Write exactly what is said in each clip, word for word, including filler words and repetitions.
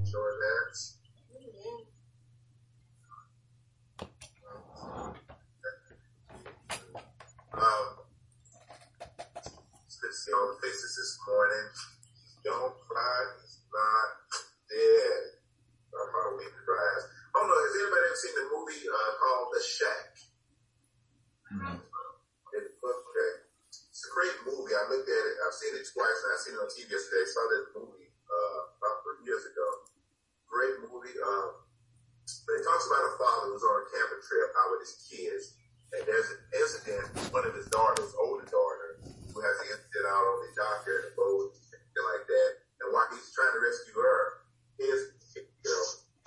short hats. Um, let's see all the faces this morning. Don't cry, he's not dead. Our Halloween cries. Oh no, has anybody ever seen the movie uh, called The Shack? Mm-hmm. Okay. It's a great movie. I looked at it, I've seen it twice, and I've seen it on T V yesterday. I saw that movie uh, about three years ago. Great movie. Um, but it talks about a father who's on a camping trip out with his kids, and there's an incident, one of his daughters, older daughter, who has an incident out on the dock there in the boat, and like that. And while he's trying to rescue her, his, you know,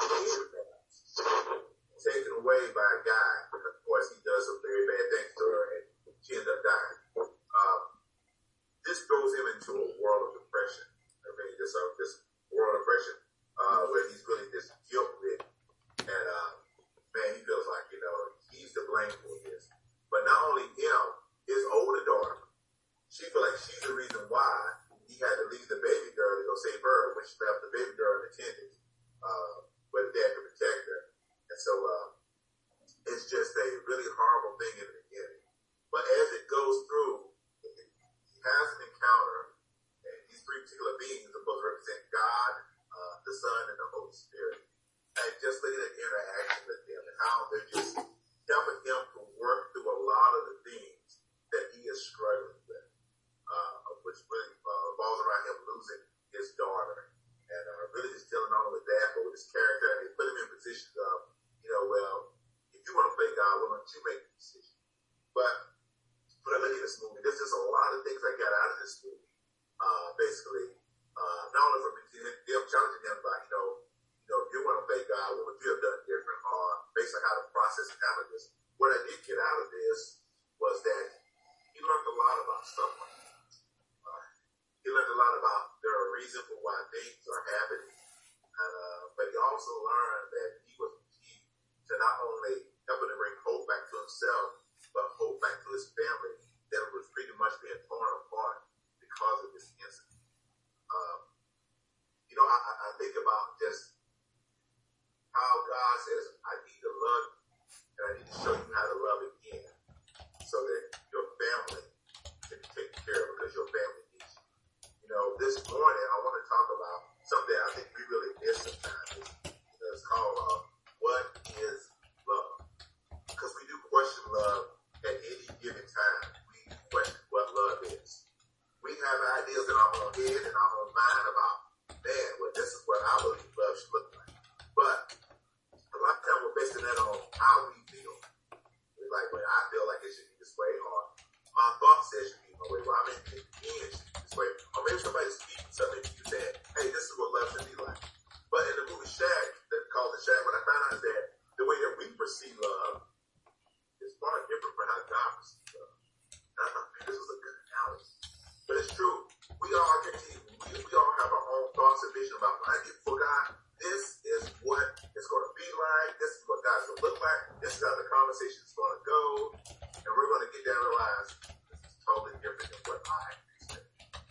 taken away by a guy. Of course, he does some very bad things to her, and she ends up dying. Um, this throws him into a world of depression. I mean, this uh, this world of depression uh, where he's really just guilt-ridden, and uh, man, he feels like, you know, he's to blame for this. But not only him, his older daughter, she feels like she's the reason why he had to leave the baby girl to go save her when she left the baby girl unattended, uh, where the dad could protect her. And so uh, it's just a really horrible thing in the beginning. But as it goes through, he has an encounter, and these three particular beings are supposed to represent God, uh, the Son, and the Holy Spirit. And just looking at the interaction with them and how they're just helping him to work through a lot of the things that he is struggling with, uh, which really uh, revolves around him losing his daughter. And uh, really just dealing on with that, but with his character, and they put him in positions of, you know, well, if you want to play God, why don't you make the decision? But when I look at this movie, there's just a lot of things I got out of this movie. Uh, basically, uh, not only from them challenging him about, you know, you know, if you want to play God, what would you have done different? Or based on how the process and handle this. What I did get out of this was that he learned a lot about someone. Uh, he learned a lot about there are reasons for why things are happening. And, uh, but he also learned that he was key to not only helping to bring hope back to himself, but hope back to his family that was pretty much being torn apart because of this incident. Um, you know, I, I think about just how God says, I need to love you, and I need to show you how to love again, so that your family can be taken care of, because your family needs you. You know, this morning I want to talk about something I think we really miss sometimes. It's, it's called uh, what is love? Because we do question love at any given time. We question what love is. We have ideas in our own head and our own mind about, man, well, this is what I believe love should look like. But a lot of times we're basing that on how we feel. We're like, well, I feel like it should be this way, or my thought says it should be my way, well, I mean, the opinion should be this way. Or maybe somebody's speaking something to you saying, hey, this is what love should be like. But in the movie Shack, that called The Shack, what I found out is that the way that we perceive love is far different from how God perceives love. And I thought, man, this was a good analogy. But it's true. We all can we, we all have our own thoughts and vision about when I get before God, this is what it's going to be like. This is what God's going to look like. This is how the conversation is going to go. And we're going to get there and realize this is totally different than what I expect.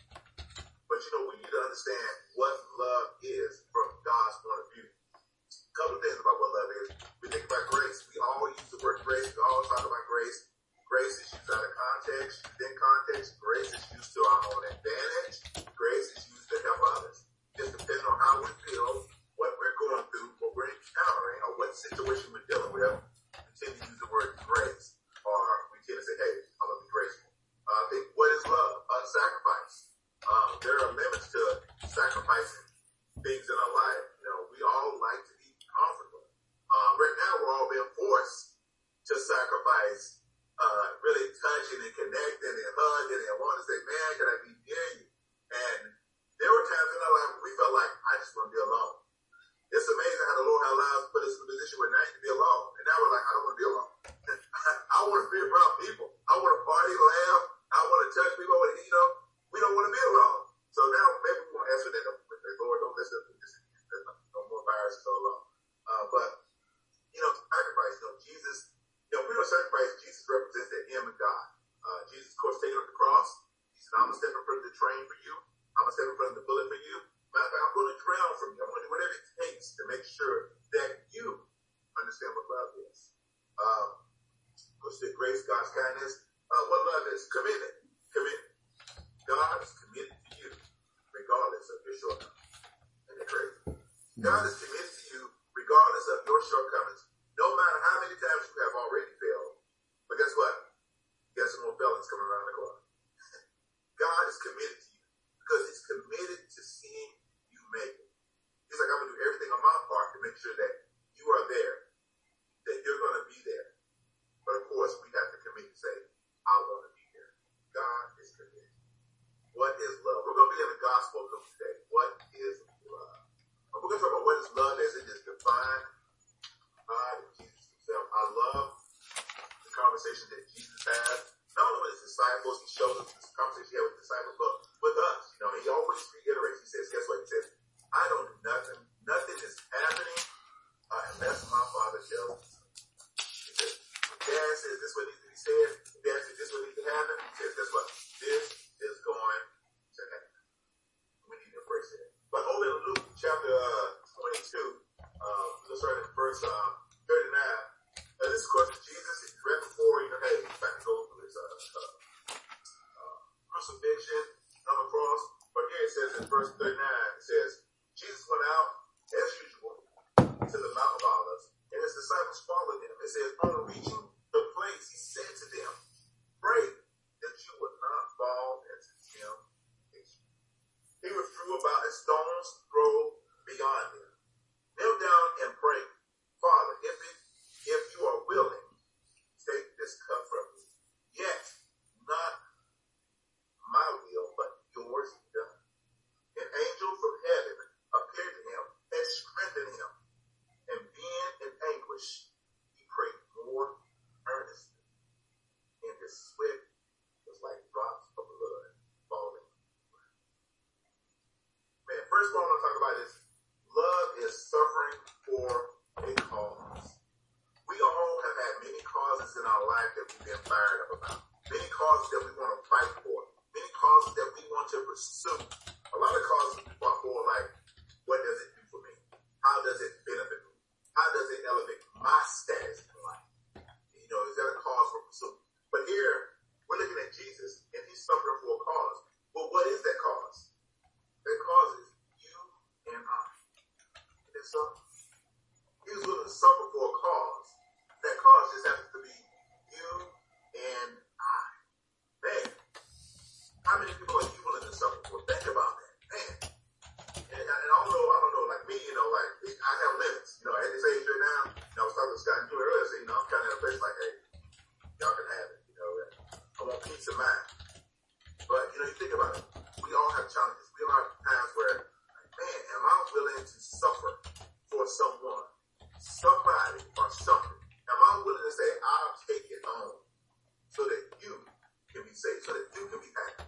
But you know, we need to understand what love is from God's point of view. A couple of things about what love is. We think about grace. We all use the word grace. We all talk about grace. Grace is used out of context. Within context, grace is used to our own advantage. Grace is used to help others. Just depending on how we feel, what we're going through, what we're encountering, or what situation we're dealing with, we tend to use the word grace. Or we tend to say, hey, I'm going to be graceful. Uh, I think, what is love? Uh, sacrifice. Um, there are limits to sacrificing things in our life. You know, we all like to be comfortable. Uh, right now, we're all being forced to sacrifice uh, really touching and connecting and hugging and wanting to say, man, can I be near you? And there were times in our life when we felt like, I just want to be alone. It's amazing how the Lord has allowed us to put us in a position where now you can be alone. And now we're like, I don't want to be alone. I want to be around people. I want to party, laugh. I want to touch people. I want to, you know, we don't want to be alone. So now maybe we won't answer that. Lord, don't listen to this. There's no more viruses all along. Uh, but, you know, sacrifice, you know, Jesus, you know, we don't sacrifice. Jesus represents the Him and God. Uh, Jesus, of course, taking up the cross. He said, I'm going to step in front of the train for you. I'm going to step in front of the bullet for you. Matter of fact, I'm going to drown for you. I'm going to do whatever it takes to make sure that you understand what love is. Um, what's the grace, God's kindness? Uh, what love is? Commitment. Commitment. God is committed to you, regardless of your shortcomings. Isn't it crazy? God is committed to you, regardless of your shortcomings, no matter how many times you have already failed. But guess what? You got some more felons coming around the corner. God is committed to you because he's committed to seeing you make it. He's like, I'm going to do everything on my part to make sure that you are there, that you're going to be there. But of course, we have to commit to say, I want to be there. God is committed. What is love? We're going to be in the gospel of today. What is love? We're going to talk about what is love as it is defined by Jesus himself. I love the conversation that Jesus had. Not only with his disciples, he shows us this conversation he had with the disciples, but with us. You know, he always reiterates, he says, guess what? He says, I don't do nothing. Nothing is happening uh, unless my Father tells me. He says, when Dad says this what needs to be said, when Dad says this what needs to happen, he says, guess what? This is going to happen. We need to embrace it. But over in Luke chapter uh, twenty-two, uh, let's start at verse uh, thirty-nine. Uh, this, of course, is Jesus. He's right before, you know, hey, he's about to go through his uh, uh, uh, crucifixion, come across. But here it says in verse thirty-nine, it says, Jesus went out, as usual, to the Mount of Olives, and his disciples followed him. It says, on reaching the place, he said to them, pray that you would not fall into temptation. He withdrew about a stone's throw beyond them. Kneel down and pray, Father, if it, if you are willing, take this cup from me. Yet, not my will, but yours be done. An angel from heaven appeared to him and strengthened him. And being in anguish, he prayed more earnestly. And his sweat was like drops of blood falling. Man, first of all, I want to talk about is love is suffering for a cause. We all have had many causes in our life that we've been fired up about. Many causes that we want to fight for. Many causes that we want to pursue. A lot of causes we fought for, like, what does it do for me? How does it benefit me? How does it elevate my status in life? You know, is that a cause for pursuit? But here, we're looking at Jesus, and he's suffering for a cause. Well, what is that cause? That cause is you and I. And so, he was willing to suffer for a cause. That cause just happens to be you and I. Man, how many people are you willing to suffer for? Think about that. Man. And, and I don't know, I don't know, like me, you know, like, I have limits. You know, at this age right now, you know, I was talking to Scott and you earlier, so, you know, I'm kind of in a place like, hey, y'all can have it, you know, I want peace of mind. But, you know, you think about it, we all have challenges. We all have times where, like, man, am I willing to suffer for someone, somebody, or something? Am I willing to say, I'll take it on so that you can be safe, so that you can be happy?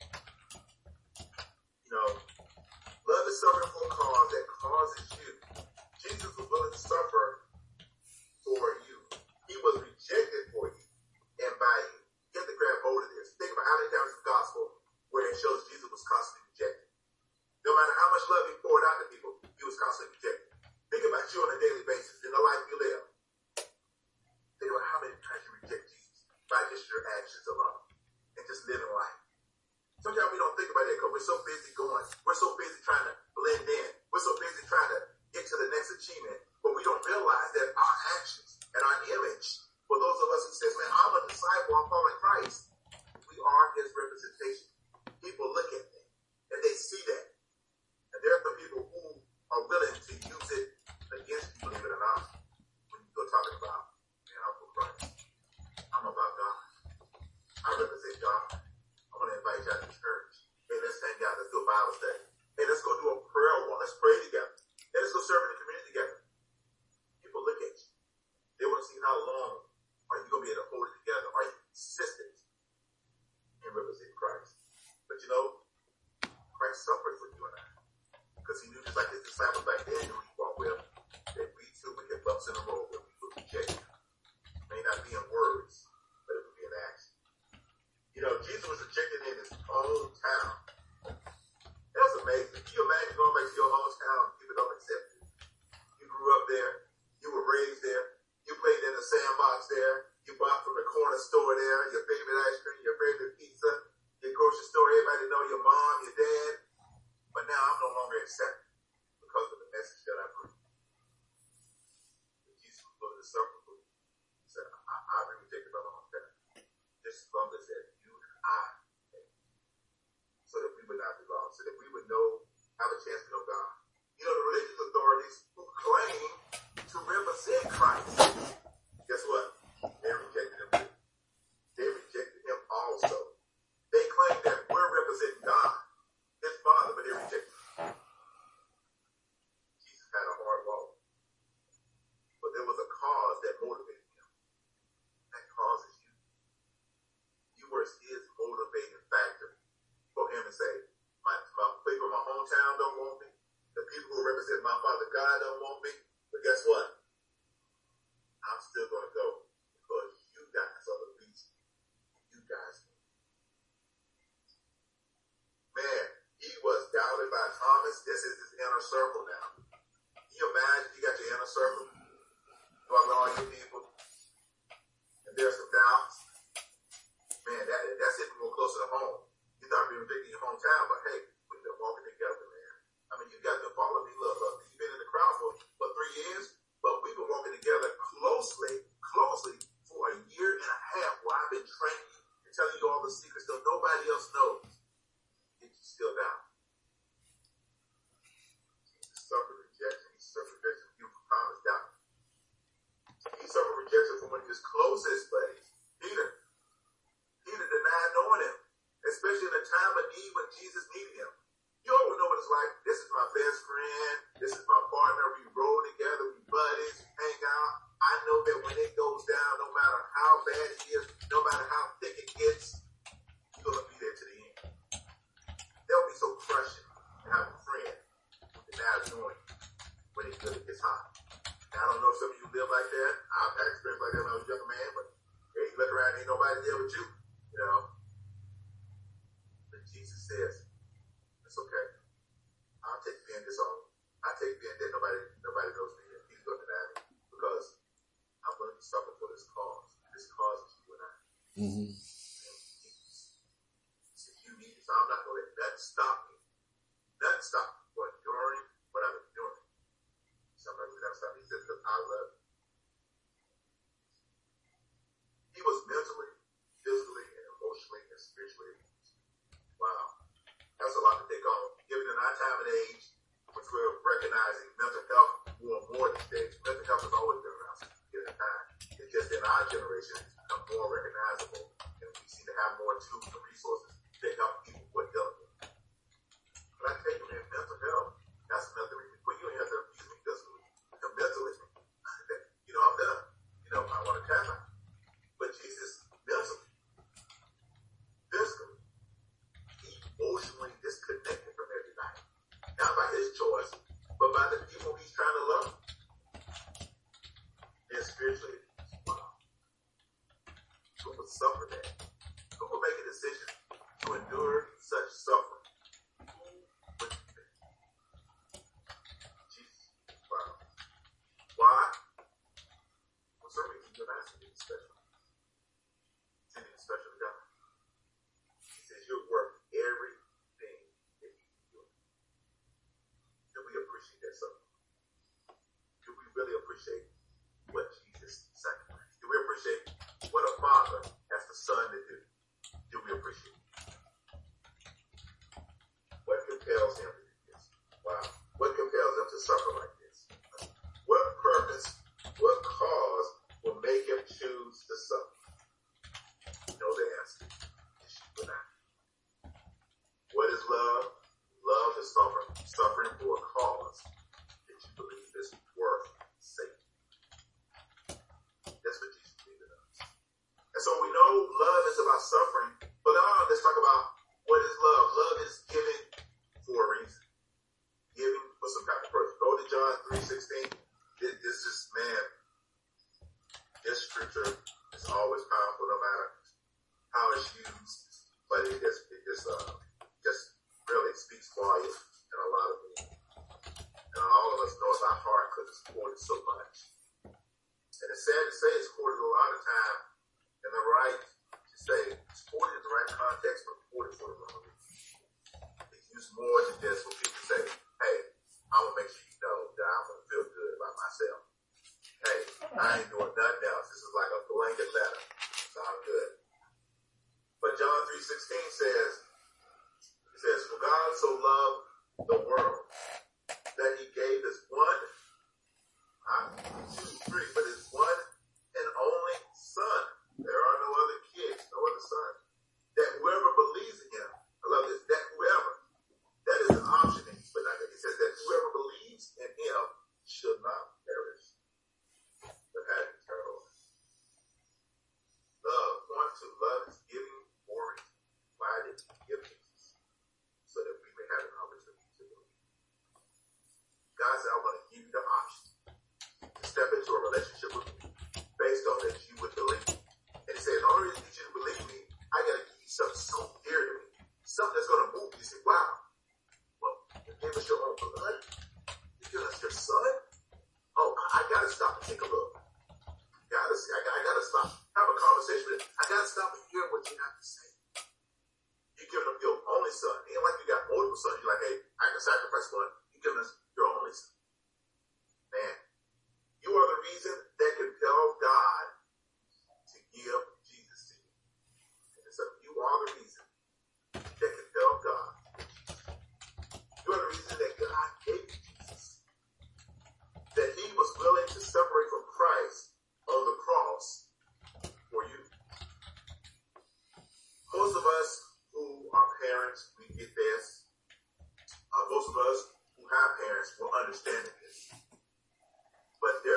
You know, love is suffering for a cause that causes you. Jesus was willing to suffer for you. He was rejected for you and by you. You have to grab hold of this. Think about how many times in the gospel where it shows Jesus was constantly rejected. No matter how much love he poured out to people, he was constantly rejected. Think about you on a daily basis in the life you live. Think about how many times you reject Jesus by just your actions alone and just living life. Sometimes we don't think about that because we're so busy going. We're so busy trying to blend in. We're so busy trying to get to the next achievement, but we don't realize that our actions and our image, for those of us who says, man, I'm a disciple, I'm following Christ, we are his representation. People look at me and they see that. And there are the people who are willing to use it against you, believe it or not, when you go talking about, man, I'm for Christ. I'm about God. I represent God. I want to invite you out to church. Hey, let's hang out. Let's do a Bible study. Hey, let's go do a prayer walk. Let's pray together. Hey, let's don't want me. But guess what? I'm still going to go because you guys are the reason. You guys. Man, he was doubted by Thomas. This is his inner circle now. Can you imagine you got your inner circle? Among all your people. And there's some doubts. Man, that, that's it more closer to home. You're not being big in your hometown, but hey, we've been walking together, man. I mean, you got to follow me, love, love. You've been in the crowd for, for three years, but we've been walking together closely, closely for a year and a half where I've been training you and telling you all the secrets that nobody else knows. Yet you still down. Jesus suffered rejection. He suffered rejection from you from Thomas down. He suffered rejection from one of his closest buddies, Peter. Peter denied knowing him, especially in a time of need when Jesus needed him. You all know what it's like. This is my best friend. This is my partner. We roll together. We buddies. We hang out. I know that when it goes down, no matter how bad it is, no matter how thick it gets, you're going to be there to the end. That'll be so crushing to have a friend who denies knowing you when it really gets hot. Now, I don't know if some of you live like that. I've had experience like that when I was a younger man, but hey, you look around, ain't nobody there but you. You know, but Jesus says, it's okay. I'll take being disowned. I take being that nobody, nobody knows me. He's going to deny me because I'm going to suffer for this cause. This cause is you and I. Mm-hmm. So you need it. So I'm not going to let that stop me. Nothing stop me from enduring what I'm enduring. Sometimes we never stop me. He says, because I love you. He was mentally, physically, emotionally and spiritually. Wow. That's a lot to take on. Given in our time and age, which we're recognizing mental health more and more these days. Mental health has always been around since the beginning of time. It's just in our generation, it's become more recognizable, and we seem to have more tools and resources to help people who are dealing with it. But I tell you, man, mental health, that's another reason. Well, you don't have to use me physically. Mentally, you know, I'm done. You know, I want to tap out. But Jesus, mentally, physically, emotionally disconnected from everybody. Not by his choice, but by the people he's trying to love. And spiritually, wow. Who would suffer that? Who would make a decision to endure such suffering? Who would do that? Jesus. Wow. Why? Well, certainly he's going to ask you to be special. To be special to God. He says you're worth everything that you do. Do we appreciate that suffering? Do we really appreciate what Jesus sacrificed? Do we appreciate what a father has the son to do? Do we appreciate it? What compels him to do this? Wow. What compels him to suffer like this? What purpose, what cause will make him choose to suffer? You know the answer. What is love? Love is suffering, suffering for a cause that you believe is worth saving. That's what Jesus did to us. And so we know love is about suffering, but now let's talk about what is love. Love is giving for a reason. Giving for some kind of purpose. Go to John three sixteen. This is, man, this scripture is always powerful no matter how it's used, but it just, it just, uh, just really speaks volumes in a lot of people. And all of us know it's our heart because it's quoted so much. And it's sad to say it's quoted a lot of time in the right, to say it's quoted in the right context, but quoted for the wrong reason. It's used more than just when people say, hey, I'm going to make sure you know that I'm going to feel good about myself. Hey, I ain't doing nothing else. This is like a blanket letter. So I'm good. But John three sixteen says, it says, for God so loved the world that he gave his one, not two, three, but his one and only son. There are no other kids, no other sons. That whoever believes in him, I love this, that whoever, that is an option that he put out there. It says that whoever believes in him should not perish, but have eternal life. Love, one, two, love is giving for it. Why did he give Jesus? So that we may have an opportunity to believe. God said, I want to give you the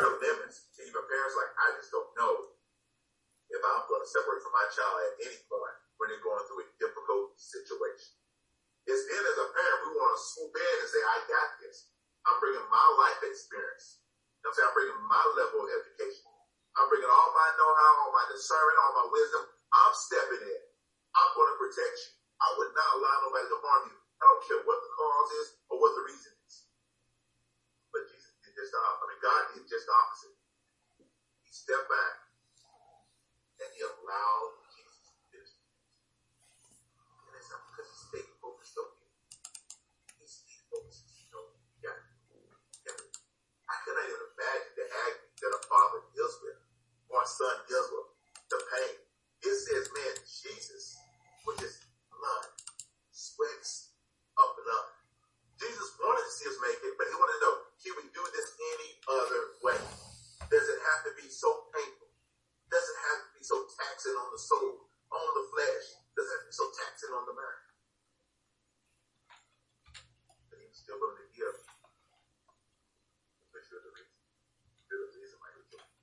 there are limits to even parents like, I just don't know if I'm going to separate from my child at any point when they're going through a difficult situation. It's then as a parent, we want to swoop in and say, I got this. I'm bringing my life experience. You know what I'm saying? I'm bringing my level of education. I'm bringing all my know-how, all my discernment, all my wisdom. I'm stepping in. I'm going to protect you. I would not allow nobody to harm you. I don't care what the cause is or what the reason is. But Jesus did just the opposite. I mean, God did just the opposite. He stepped back and he allowed Jesus to do this. And it's not because he stayed focused on you. He stayed focused on you. Yeah. I cannot even imagine the agony that a father deals with or a son deals with, the pain. It says, man, Jesus was just blood, sweats of blood. Jesus wanted to see us make it, but he wanted to know, can we do this any other way? Does it have to be so painful? Does it have to be so taxing on the soul, on the flesh? Does it have to be so taxing on the mind? But he was still willing to give. Which was the reason. The reason why he did it.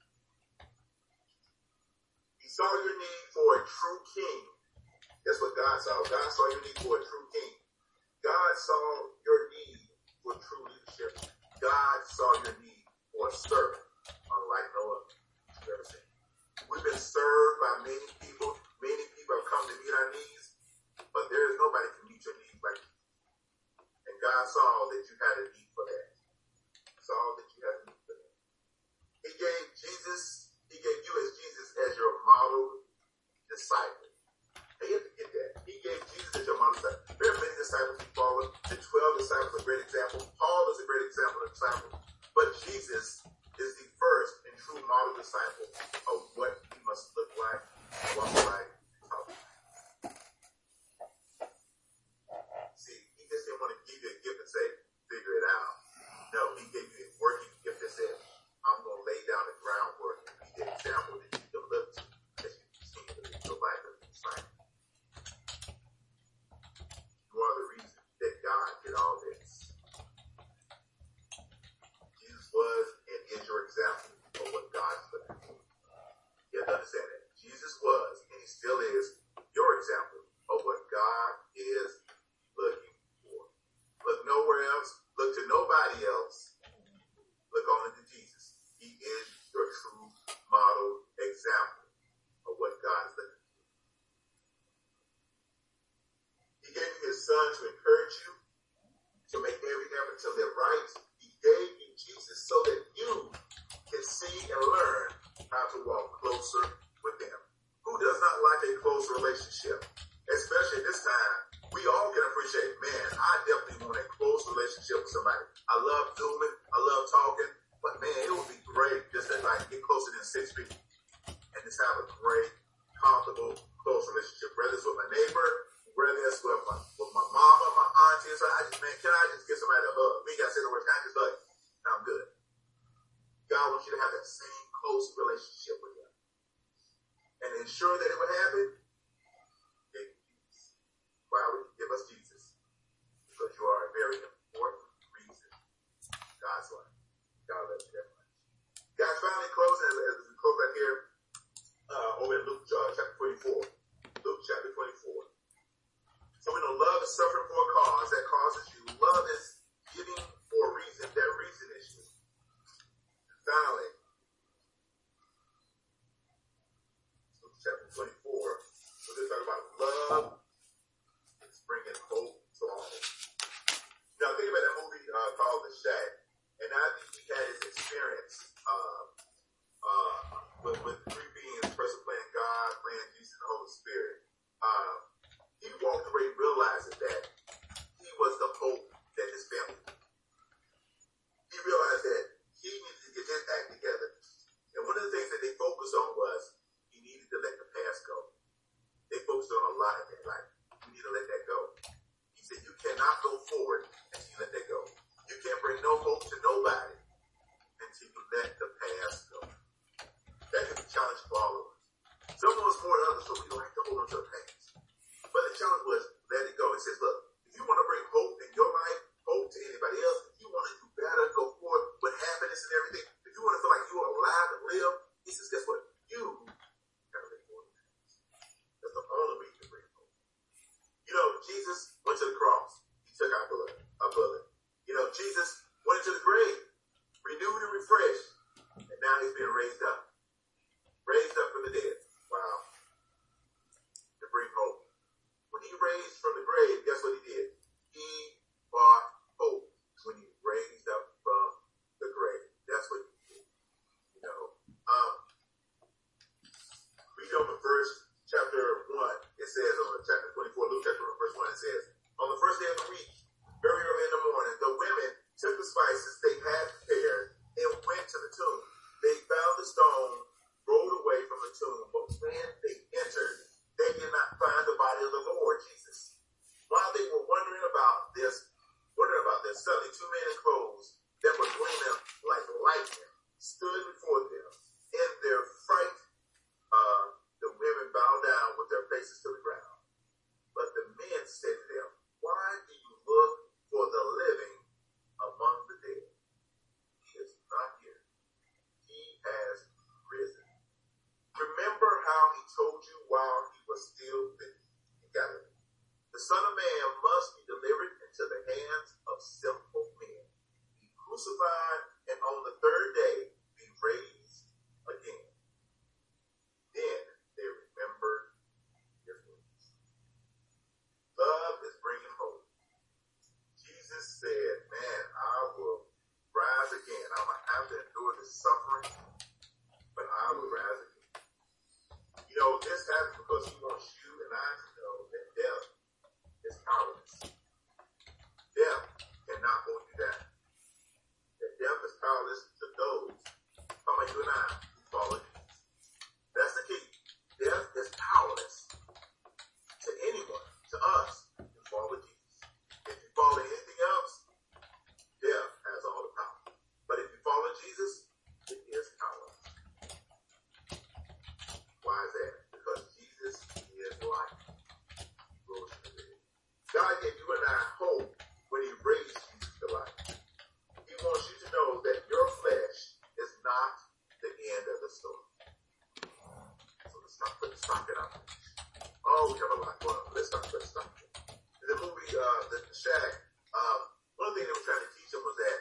He saw your need for a true king. That's what God saw. God saw your need for a true king. God saw your need for true leadership. God saw your need for a servant, unlike no other you've ever seen. We've been served by many people. Many people have come to meet our needs, but there is nobody can meet your needs like you. And God saw that you had a need for that. Saw that you had a need for that. He gave Jesus, he gave you as Jesus as your model disciple. And you have to get that. He gave Jesus as your model disciple. There are many disciples who follow. The twelve disciples are a great example. Paul is a great example of disciple. But Jesus is the first and true model disciple of what he must look like, walk like, talk like. See, he just didn't want to give you a gift and say, figure it out. No, he gave you a working gift that said, I'm going to lay down the groundwork and be the example that you can look to as you continue to live your life as a disciple. You are the reason that God did all this. Jesus was and is your example of what God is looking for. You have to understand that. Jesus was and he still is your example of what God is looking for. Look nowhere else. Look to nobody else. Look only to Jesus. He is your true model example of what God is looking for. He gave you his son to encourage you, to make every effort to live right. He gave you Jesus so that you can see and learn how to walk closer with him. Who does not like a close relationship? Especially this time, we all can appreciate, man, I definitely want a close relationship with somebody. I love zooming, I love talking, but man, it would be great just to like get closer than six feet and just have a great, comfortable, close relationship. Whether it's with my neighbor, whether it's with my, with my mama, my auntie, so I just, man, can I just get somebody to hug? We got to say the word, can I just hug? I'm good. God wants you to have that same close relationship with him. And ensure that it would happen, give Jesus. Why would he give us Jesus? Because you are a very important reason. God's life. God loves you that much. Guys, finally closing, as, as we close right here, uh, over in Luke uh, chapter twenty-four. Luke chapter twenty-four. So we know love is suffering for a cause that causes you. Love is giving for a reason. That reason is you. And finally, Luke chapter twenty-four. and on the third day be raised again. Then they remembered his words. Love is bringing hope. Jesus said, man, I will rise again. I'm going to have to endure this suffering, but I will rise again. You know, this happens because he wants you and I to know that death is powerless. Death cannot hold you down. That death is powerless to those, how about you and I, who follow Jesus. That's the key. Death is powerless to anyone, to us, who follow Jesus. If you follow anything else, death has all the power. But if you follow Jesus, it is powerless. Why is that? Because Jesus is life. God gave you and I hope when he raised Jesus to life. He wants you to know that your flesh is not the end of the story. So let's not put stock in our flesh. Oh, we have a lot going on. Let's not put stock in. In the movie, uh, The, the Shack, um, one thing they were trying to teach him was that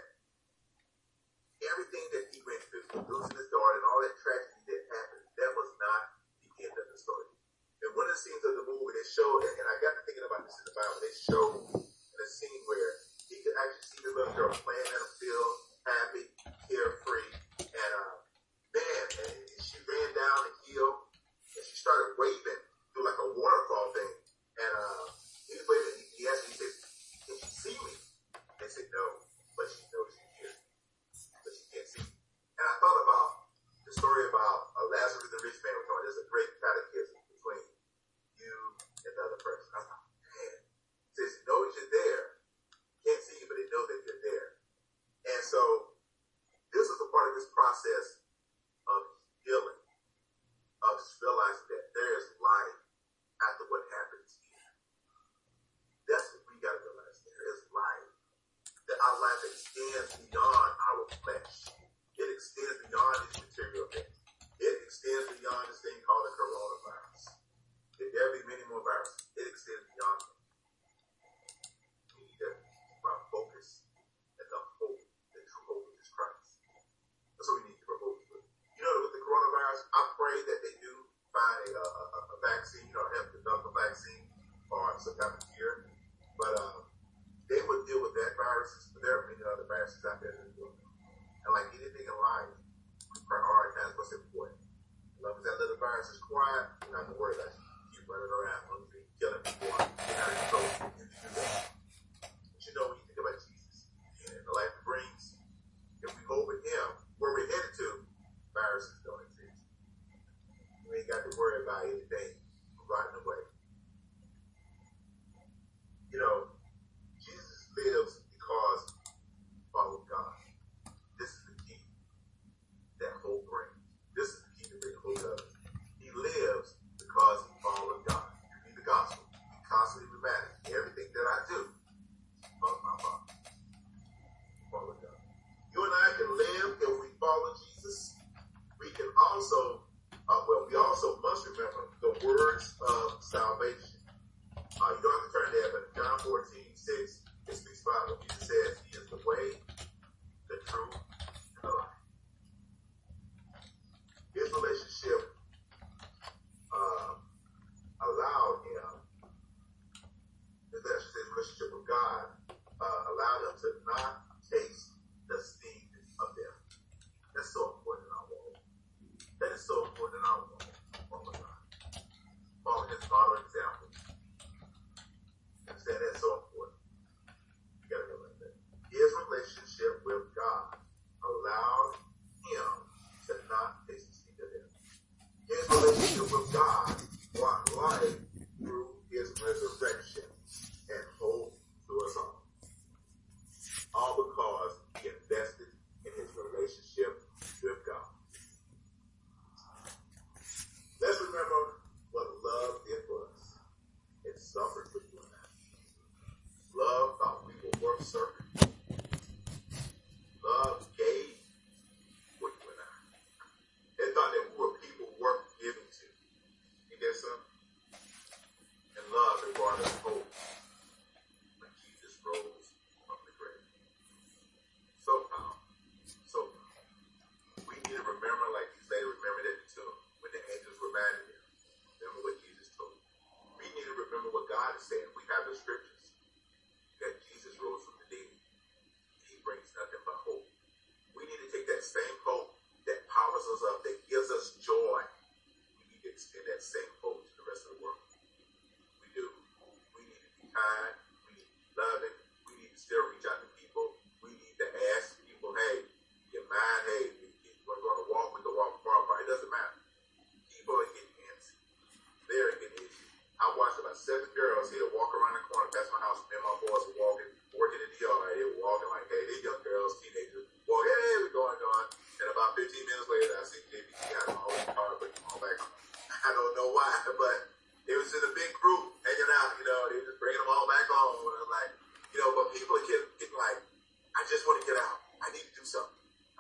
everything that he went through, losing his daughter and all that tragedy that happened, that was not the end of the story. And one of the scenes of the movie, they showed, and I got to thinking about this in the Bible, they showed in a scene where he could actually see the little girl playing in a field, happy, carefree, and uh, man, and she ran down the hill, and she started waving through like a waterfall thing, and uh, he was waving, he, he asked me, he said, can she see me? They said, no, but she knows she's here, but she can't see me. And I thought about the story about uh, Lazarus the rich man. We're talking, there's a great catechism between you and the other person. I thought, man, it says, knows you're there. Can't see you, but they know that you're there. And so this is a part of this process of healing, of just realizing that there is life after what happens here. That's what we got to realize. There is life. That our life extends beyond our flesh. It extends beyond these material things. It extends beyond this thing called the coronavirus. If there be many more viruses, it extends beyond them. We need to keep our focus and the hope, the true hope of Jesus Christ. That's what we need to keep our focus with. You know, with the coronavirus, I pray that they do find a, a, a vaccine or have developed a vaccine or some type of cure. But um, they would deal with that virus, but there are many other viruses out there that will. And like anything in life, we prioritize what's important. As long as that little virus is quiet, we're not going to worry about it. Keep running around, hungry, killing people. You're not control. You can do that. But you know when you think about Jesus and the life he brings, if we go with him, where we're headed to, viruses don't exist. We ain't got to worry about anything rotting away. You know, Jesus lives because he followed God. This is the key that hope brings. This is the key to bring hope to others. He lives because he followed God. You be the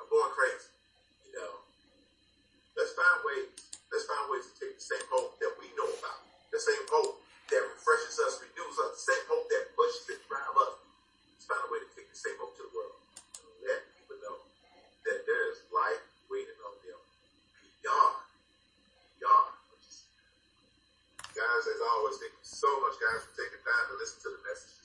going crazy. You know, let's find ways. Let's find ways to take the same hope that we know about, the same hope that refreshes us, renews us, the same hope that pushes and drives us. Let's find a way to take the same hope to the world. And let people know that there is life waiting on them beyond, beyond. Guys, as always, thank you so much, guys, for taking time to listen to the message.